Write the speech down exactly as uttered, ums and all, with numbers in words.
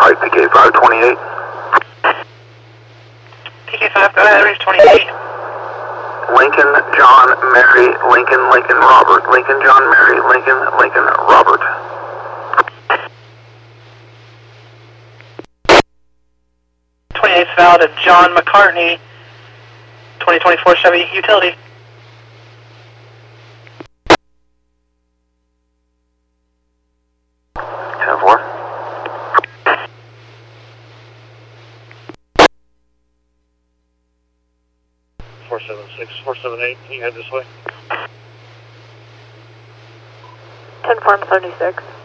right, P K five twenty-eight. P K five, go ahead, reach twenty-eight. Lincoln, John, Mary, Lincoln, Lincoln, Robert. Lincoln, John, Mary, Lincoln, Lincoln, Robert. twenty-eighth foul to John McCartney, twenty twenty-four Chevy Utility. ten four. four seven six, four seven eight, can you head this way? ten four, seventy-six.